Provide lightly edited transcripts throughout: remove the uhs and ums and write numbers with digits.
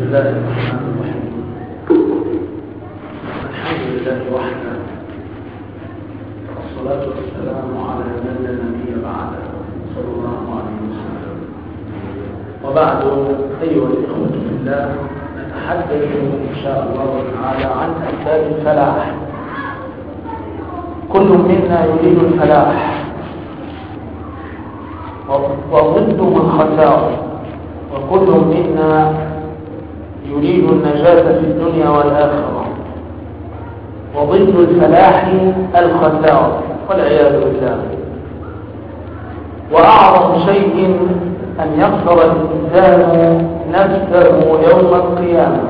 الله الرحمن الرحيم. الحمد لله وحده، والصلاة والسلام على من لا نبي بعده صلى الله عليه وسلم. وبعد، أيها الإخوة في الله، نتحدث إن شاء الله تعالى عن أسباب الفلاح. كل منا يريد الفلاح، وضده الخسارة، وكل منا يريد النجاة في الدنيا والآخرة، وضد الفلاح الخسارة والعياذ بالله. وأعظم شيء أن يخسر الإنسان نفسه يوم القيامة.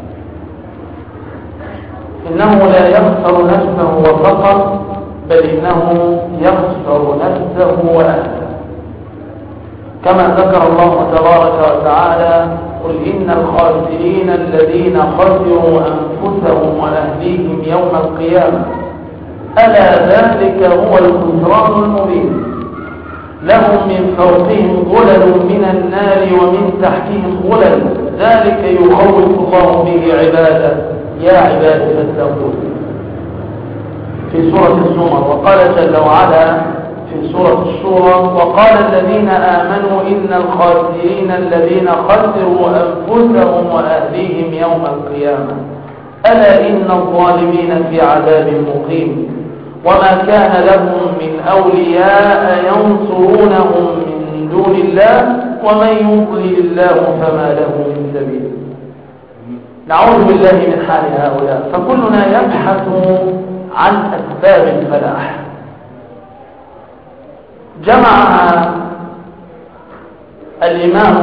إنه لا يخسر نفسه فقط، بل إنه يخسر نفسه وأهله، كما ذكر الله تبارك وتعالى: قل إن الخاسرين الذين خسروا أنفسهم وأهليهم يوم القيامة ألا ذلك هو الخسران المبين. لهم من فوقهم ظلل من النار ومن تحتهم ظلل، ذلك يخوف الله به عباده، يا عبادي فاتقون، في سورة الزمر. وقال جل وعلا في سورة الشورى: وقال الذين آمنوا إن الخاسرين الذين خسروا أنفسهم وأهليهم يوم القيامة ألا إن الظالمين في عذاب مقيم وما كان لهم من أولياء ينصرونهم من دون الله ومن يضلل الله فما له من سبيل. نعوذ بالله من حال هؤلاء. فكلنا يبحث عن أسباب الفلاح. جمعها الإمام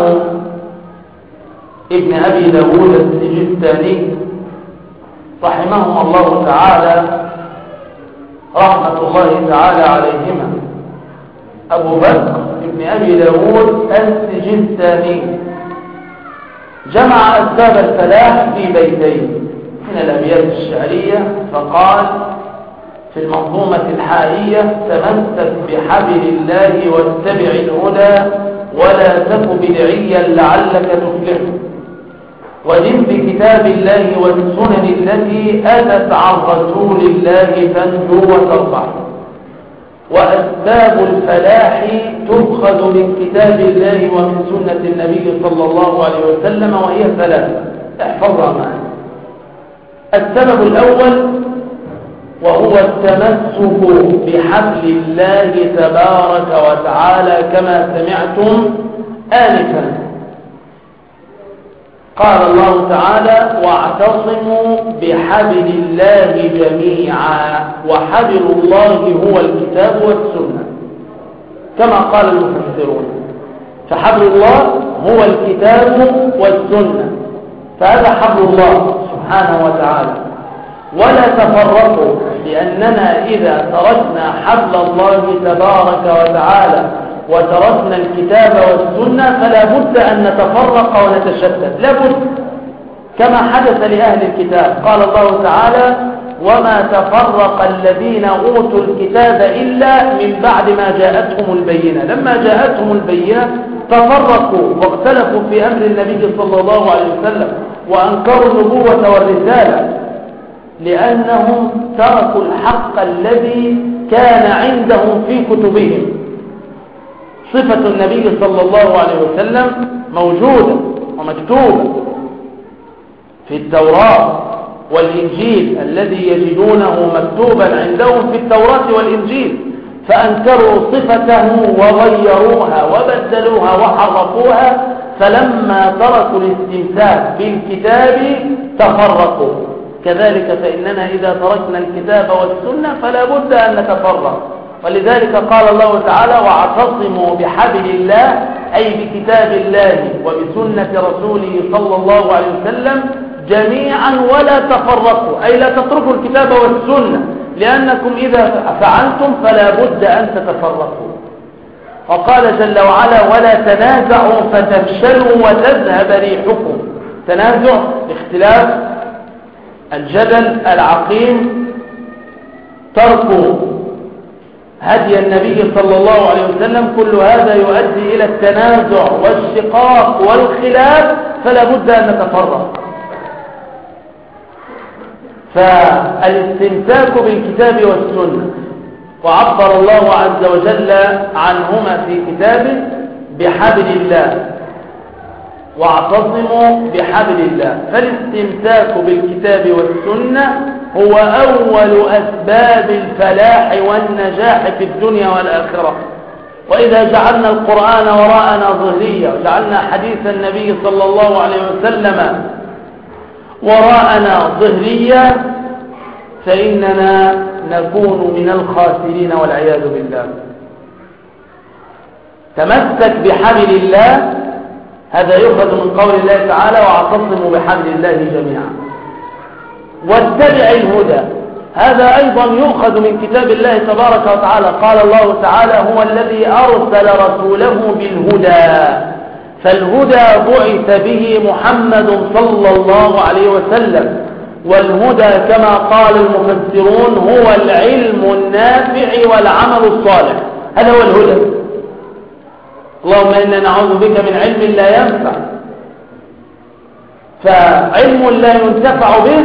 ابن أبي داود السجستاني رحمهم الله تعالى رحمة الله تعالى عليهما، أبو بكر ابن أبي داود السجستاني جمع أسباب الفلاح في بيتين من الأبيات الشعرية، فقال في المنظومة الحائية: تمسك بحبل الله واتبع الهدى ولا تك بدعيا لعلك تفلح، ودن بكتاب الله والسنن التي أتت عن رسول الله تنجو وترفع. وأسباب الفلاح تؤخذ من كتاب الله ومن سنة النبي صلى الله عليه وسلم، وهي ثلاثة، احفظها معي. السبب الأول وهو التمسك بحبل الله تبارك وتعالى كما سمعتم آنفا. قال الله تعالى: واعتصموا بحبل الله جميعا، وحبل الله هو الكتاب والسنة، كما قال المفسرون. فحبل الله هو الكتاب والسنة، فهذا حبل الله سبحانه وتعالى. ولا تفرقوا، لأننا إذا تركنا حبل الله تبارك وتعالى وتركنا الكتاب والسنة فلا بد أن نتفرق ونتشتت، لا بد، كما حدث لأهل الكتاب. قال الله تعالى: وما تفرق الذين أوتوا الكتاب إلا من بعد ما جاءتهم البينة. لما جاءتهم البينة تفرقوا واختلفوا في أمر النبي صلى الله عليه وسلم وأنكروا النبوة والرسالة، لأنهم تركوا الحق الذي كان عندهم في كتبهم. صفة النبي صلى الله عليه وسلم موجودة ومكتوبة في التوراة والإنجيل الذي يجدونه مكتوبا عندهم في التوراة والإنجيل، فأنكروا صفته وغيروها وبدلوها وحرفوها، فلما تركوا الاستمساك بالكتاب تفرقوا. كذلك فإننا إذا تركنا الكتاب والسنة فلا بد أن نتفرق. ولذلك قال الله تعالى: واعتصموا بحبل الله، أي بكتاب الله وبسنة رسوله صلى الله عليه وسلم جميعا ولا تفرقوا، أي لا تتركوا الكتاب والسنة، لأنكم إذا فعلتم فلا بد أن تتفرقوا. وقال جل وعلا: ولا تنازعوا فتفشلوا وتذهب ريحكم. تنازع، اختلاف، الجدل، العقيم، ترك هدي النبي صلى الله عليه وسلم، كل هذا يؤدي إلى التنازع والشقاق والخلاف، فلا بد أن نتفرق. فالاستمساك بالكتاب والسنة، وعبر الله عز وجل عنهما في كتابه بحبل الله، واعتصموا بحبل الله. فالاستمساك بالكتاب والسنة هو أول أسباب الفلاح والنجاح في الدنيا والآخرة. وإذا جعلنا القرآن وراءنا ظهريا، وجعلنا حديث النبي صلى الله عليه وسلم وراءنا ظهريا، فإننا نكون من الخاسرين والعياذ بالله. تمسك بحبل الله، هذا يؤخذ من قول الله تعالى واعتصموا بحبل الله جميعا. واتبع الهدى، هذا أيضا يؤخذ من كتاب الله تبارك وتعالى. قال الله تعالى هو الذي أرسل رسوله بالهدى، فالهدى بعث به محمد صلى الله عليه وسلم. والهدى كما قال المفسرون هو العلم النافع والعمل الصالح، هذا هو الهدى. اللهم إنا نعوذ بك من علم لا ينفع، فعلم لا ينتفع به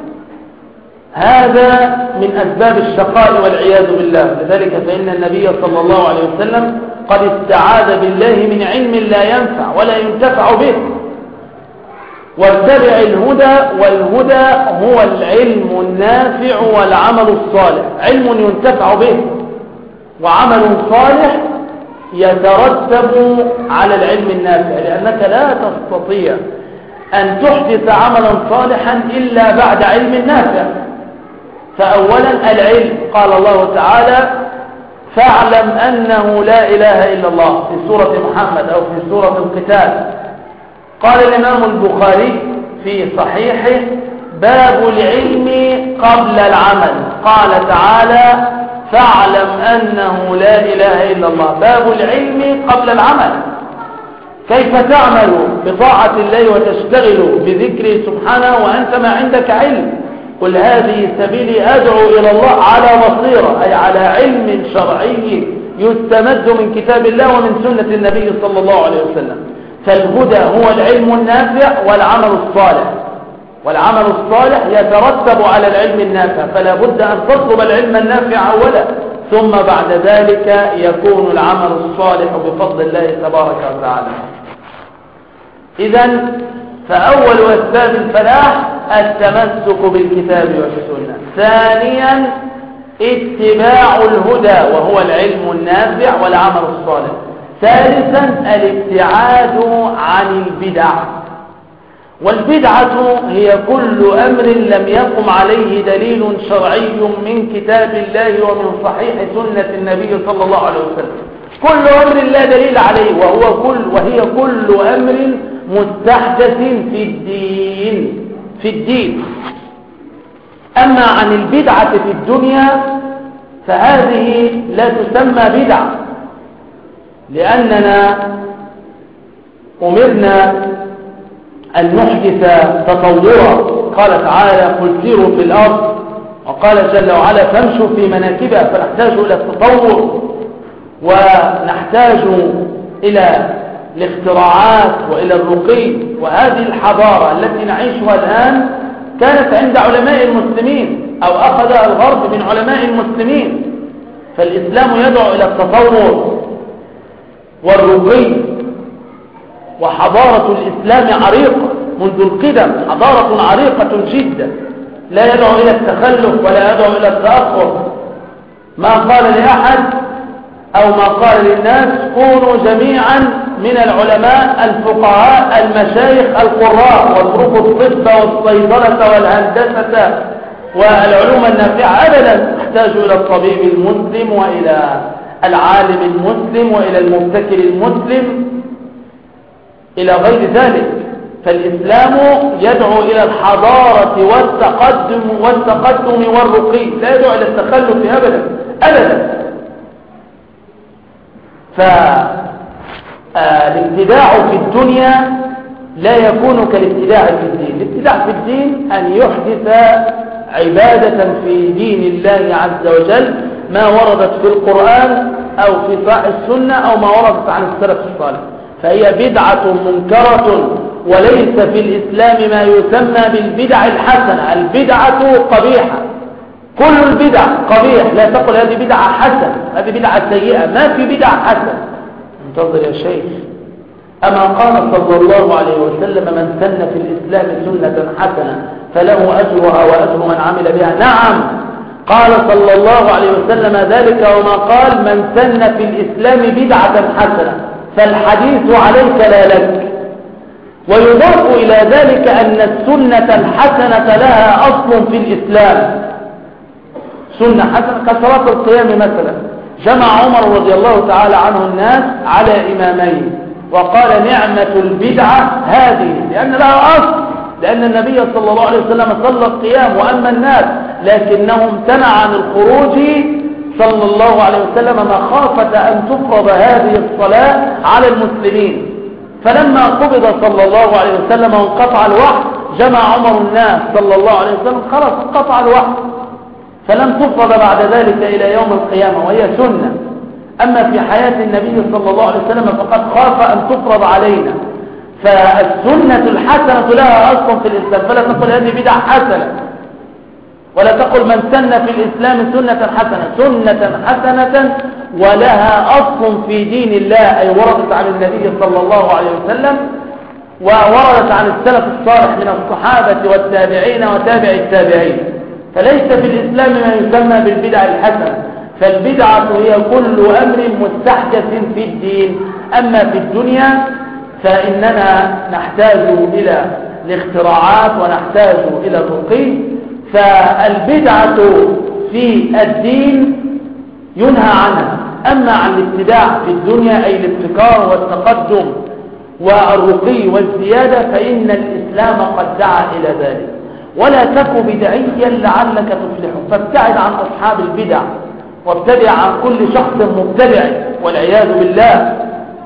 هذا من أسباب الشقاء والعياذ بالله. لذلك فإن النبي صلى الله عليه وسلم قد استعاذ بالله من علم لا ينفع ولا ينتفع به. واتبع الهدى، والهدى هو العلم النافع والعمل الصالح، علم ينتفع به وعمل صالح يترتب على العلم النافع، لأنك لا تستطيع أن تحدث عملا صالحا إلا بعد علم نافع. فأولا العلم، قال الله تعالى فاعلم أنه لا إله إلا الله في سورة محمد أو في سورة القتال. قال الإمام البخاري في صحيحه باب العلم قبل العمل، قال تعالى فاعلم أنه لا إله إلا الله، باب العلم قبل العمل. كيف تعمل بطاعة الله وتشتغل بذكره سبحانه وأنت ما عندك علم؟ قل هذه سبيلي أدعو إلى الله على بصيرة، أي على علم شرعي يستمد من كتاب الله ومن سنة النبي صلى الله عليه وسلم. فالهدى هو العلم النافع والعمل الصالح، والعمل الصالح يترتب على العلم النافع، فلا بد أن تطلب العلم النافع أولا، ثم بعد ذلك يكون العمل الصالح بفضل الله تبارك وتعالى. إذن فأول أسباب الفلاح التمسك بالكتاب والسنة. ثانيا اتباع الهدى وهو العلم النافع والعمل الصالح. ثالثا الابتعاد عن البدع، والبدعة هي كل أمر لم يقم عليه دليل شرعي من كتاب الله ومن صحيح سنة النبي صلى الله عليه وسلم. كل أمر لا دليل عليه، وهي كل أمر مستحدث في الدين. أما عن البدعة في الدنيا فهذه لا تسمى بدعة، لأننا أمرنا أن نحدث تطورا. قال تعالى قل سيروا في الأرض، وقال جل وعلا فامشوا في مناكبها، فنحتاج إلى التطور ونحتاج إلى الاختراعات وإلى الرقي. وهذه الحضارة التي نعيشها الآن كانت عند علماء المسلمين، أو أخذ الغرب من علماء المسلمين. فالإسلام يدعو إلى التطور والرقي، وحضارة الإسلام عريقة منذ القدم، حضارة عريقة جدا، لا يدعو إلى التخلف ولا يدعو إلى التأخر. ما قال لأحد أو ما قال للناس كونوا جميعا من العلماء الفقهاء المشايخ القراء، واتركوا الطب والصيدلة والهندسة والعلوم النافعة. أبدا، نحتاج إلى الطبيب المسلم وإلى العالم المسلم وإلى المبتكر المسلم إلى غير ذلك. فالإسلام يدعو إلى الحضارة والتقدم والرقي، لا يدعو إلى التخلف أبدا. فالابتداع في الدنيا لا يكون كالابتداع في الدين. الابتداع في الدين أن يحدث عبادة في دين الله عز وجل ما وردت في القرآن أو في صحيح السنة أو ما وردت عن السلف الصالح، فهي بدعة منكرة وليس في الإسلام ما يسمى بالبدع الحسنة. البدعة قبيحة، كل البدع قبيح، لا تقل هذه بدعة حسنة، هذه بدعة سيئة، ما في بدعة حسنة. انتظر يا شيخ. أما قال صلى الله عليه وسلم من سن في الإسلام سنة حسنة فله أجرها وأجر من عمل بها؟ نعم، قال صلى الله عليه وسلم ذلك، وما قال من سن في الإسلام بدعة حسنة، فالحديث عليك لا لك. ويضاف إلى ذلك أن السنة الحسنة لها أصل في الإسلام. سنة حسنة كصلاة القيام مثلا، جمع عمر رضي الله تعالى عنه الناس على إمامين وقال نعمة البدعة هذه، لأن لها أصل، لأن النبي صلى الله عليه وسلم صلى القيام وأما الناس، لكنه امتنع عن الخروج صلى الله عليه وسلم مخافة أن تفرض هذه الصلاة على المسلمين. فلما قبض صلى الله عليه وسلم وانقطع الوحي جمع عمر الناس صلى الله عليه وسلم، خلاص انقطع الوحي، فلم تفرض بعد ذلك إلى يوم القيامة، وهي سنة. أما في حياة النبي صلى الله عليه وسلم فقد خاف أن تفرض علينا. فالسنة الحسنة لها أصل في الإسلام، فلا تقل هذه بدعة حسنة، ولا تقل من سن في الإسلام سنة حسنة. سنة حسنة ولها أصل في دين الله، أي وردت عن النبي صلى الله عليه وسلم ووردت عن السلف الصالح من الصحابة والتابعين وتابع التابعين. فليس في الإسلام ما يسمى بالبدع الحسنة، فالبدعة هي كل أمر مستحدث في الدين. أما في الدنيا فإننا نحتاج إلى الاختراعات ونحتاج إلى الرقي. فالبدعة في الدين ينهى عنها. أما عن الابتداع في الدنيا أي الابتكار والتقدم والرقي والزيادة فإن الإسلام قد دعا إلى ذلك. ولا تك بدعيا لعلك تفلح، فابتعد عن أصحاب البدع وابتدع عن كل شخص مبتدع والعياذ بالله.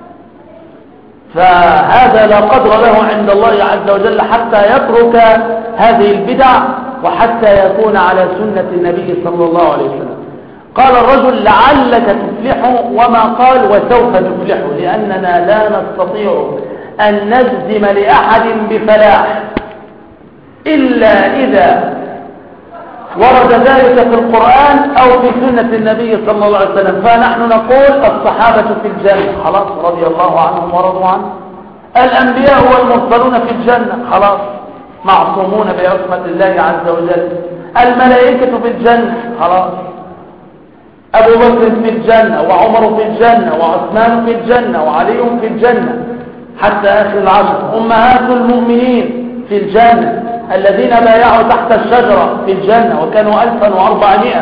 فهذا لا قدر له عند الله عز وجل حتى يترك هذه البدع وحتى يكون على سنة النبي صلى الله عليه وسلم. قال الرجل لعلك تفلح وما قال وسوف تفلح، لأننا لا نستطيع أن نجزم لأحد بفلاح إلا إذا ورد ذلك في القرآن أو في سنة النبي صلى الله عليه وسلم. فنحن نقول الصحابة في الجنة، خلاص رضي الله عنهم ورضوا عنه. الأنبياء والمرسلون في الجنة، خلاص معصومون بعصمة الله عز وجل. الملائكة في الجنة، خلاص. أبو بكر في الجنة وعمر في الجنة وعثمان في الجنة وعلي في الجنة حتى آخر العشر. أمهات المؤمنين في الجنة، الذين بايعوا تحت الشجرة في الجنة وكانوا 1400،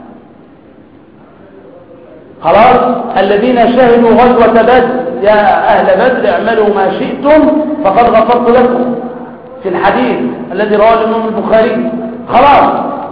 خلاص. الذين شهدوا غزوة بدر، يا أهل بدر اعملوا ما شئتم فقد غفرت لكم، في الحديث الذي رواه الإمام البخاري، خلاص.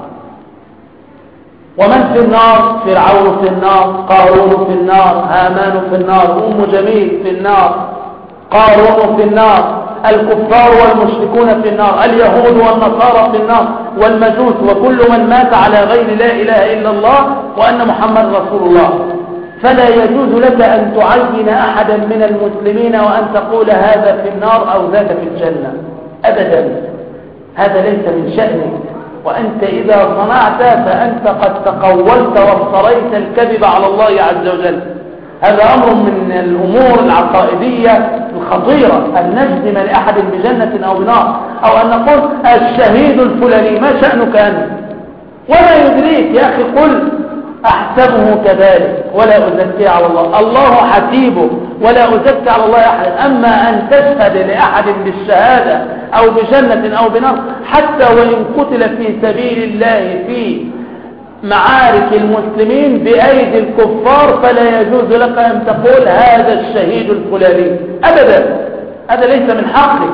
ومن في النار؟ فرعون في النار، قارون في النار، هامان في النار، أم جميل في النار، قارون في النار، الكفار والمشركون في النار، اليهود والنصارى في النار، والمجوس، وكل من مات على غير لا إله إلا الله وأن محمد رسول الله. فلا يجوز لك أن تعين أحدا من المسلمين وأن تقول هذا في النار أو ذاك في الجنة أبدا، هذا ليس من شأنك. وأنت إذا صنعت فأنت قد تقولت وافتريت الكذب على الله عز وجل. هذا أمر من الأمور العقائدية الخطيرة، أن نجزم لأحد بجنة أو بنار، أو أن نقول الشهيد الفلاني، ما شأنك أنت؟ ولا يدريك يا أخي، قل أحسبه كذلك ولا أزكي على الله، الله حسيبه ولا أزكي على الله أحد. أما أن تشهد لأحد بالشهادة أو بجنة أو بنار، حتى وإن قتل في سبيل الله في معارك المسلمين بأيدي الكفار، فلا يجوز لك أن تقول هذا الشهيد الفلاني أبدا، هذا ليس من حقك.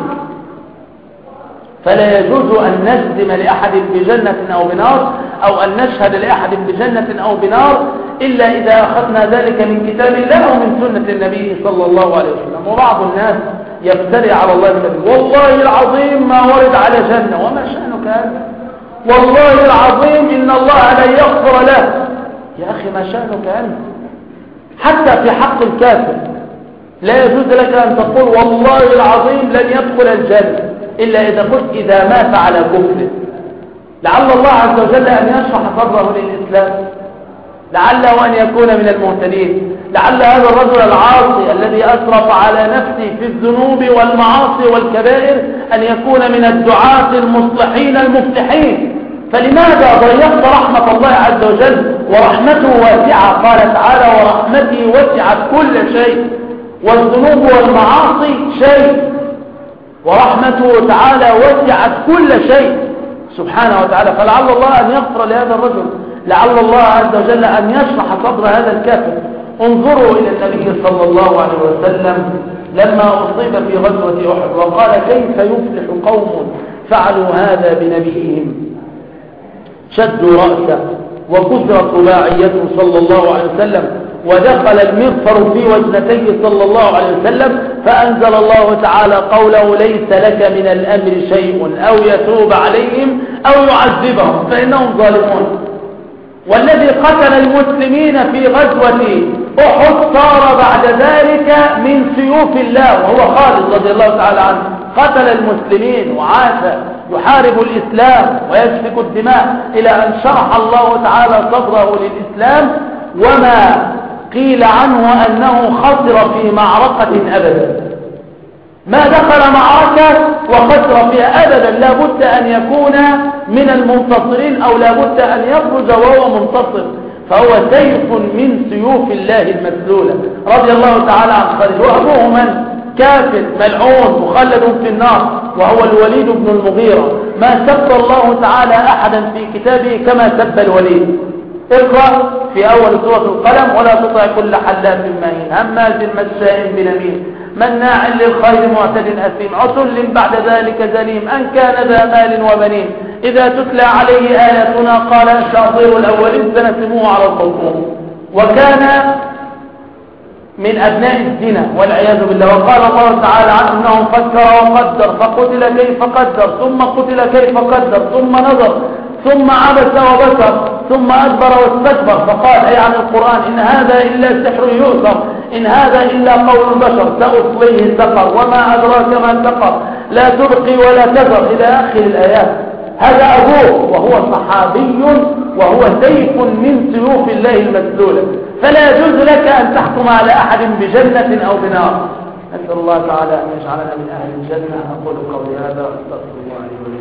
فلا يجوز أن نجزم لأحد بجنة أو بنار، أو أن نشهد لأحد بجنة أو بنار، إلا إذا أخذنا ذلك من كتاب الله أو من سنة النبي صلى الله عليه وسلم. وبعض الناس يفتري على الله النبي، والله العظيم ما ورد على جنة، وما شأنك هذا؟ والله العظيم إن الله لا يغفر له. يا أخي ما شأنك أنت؟ حتى في حق الكافر لا يجوز لك أن تقول والله العظيم لن يدخل الجنة إلا إذا قلت إذا مات على كفر. لعل الله عز وجل أن يشرح صدره للإسلام، لعله أن يكون من المهتدين، لعل هذا الرجل العاصي الذي أسرف على نفسه في الذنوب والمعاصي والكبائر أن يكون من الدعاة المصلحين المفلحين. فلماذا ضيقت رحمة الله عز وجل ورحمته واسعة؟ قال تعالى ورحمتي وسعت كل شيء، والذنوب والمعاصي شيء، ورحمته تعالى وسعت كل شيء سبحانه وتعالى. فلعل الله أن يغفر لهذا الرجل، لعل الله عز وجل أن يشرح صدر هذا الكافر. انظروا إلى النبي صلى الله عليه وسلم لما أصيب في غزوة أحد وقال كيف يفلح قوم فعلوا هذا بنبيهم، شدوا رأسه وكسرت رباعيته صلى الله عليه وسلم ودخل المغفر في وجنتيه صلى الله عليه وسلم، فأنزل الله تعالى قوله ليس لك من الأمر شيء أو يتوب عليهم أو يعذبهم فإنهم ظالمون. والذي قتل المسلمين في غزوة أحد صار بعد ذلك من سيوف الله وهو خالد رضي الله تعالى عنه، قتل المسلمين وعاش يحارب الإسلام ويسفك الدماء إلى أن شرح الله تعالى صدره للإسلام، وما قيل عنه أنه خسر في معركة أبدا، ما دخل معركة وخسر فيها أبدا، لا بد أن يكون من المنتصرين أو لا بد أن يخرج وهو منتصر، فهو سيف من سيوف الله المسلولة رضي الله تعالى عن خالد. وأبوه من؟ كافر ملعون مخلد في النار وهو الوليد بن المغيرة. ما سب الله تعالى أحدا في كتابه كما سب الوليد. اقرأ في أول سورة القلم ولا تطع كل حلاف مهين هماز مشاء بنميم مناع للخير معتد أثيم عتل بعد ذلك زنيم أن كان ذا مال وبنين إذا تتلى عليه آياتنا قال أساطير الأولين سنسموه على الخرطوم. وكان من أبناء الزنا والعياذ بالله. وقال الله تعالى عنه أنه فكر وقدر فقتل كيف قدر ثم قتل كيف قدر ثم نظر ثم عبس وبصر ثم أدبر واستكبر. فقال أي عن القرآن إن هذا إلا سحر يؤثر إن هذا إلا قول البشر سأصليه سقر وما أدراك ما سقر لا تبقي ولا تذر إلى آخر الآيات. هذا أبوه وهو صحابي وهو سيف من سيوف الله المسلولة، فلا يجوز لك أن تحكم على أحد بجنة أو بنار. نسأل الله تعالى أن يجعلنا من أهل الجنة. أقول قولي هذا أستغفر الله لي ولكم.